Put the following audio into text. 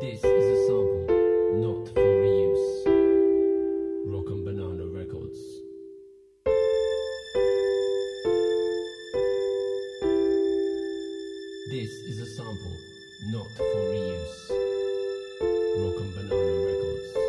This is a sample, not for reuse. Rock and Banana Records. This is a sample, not for reuse. Rock and Banana Records.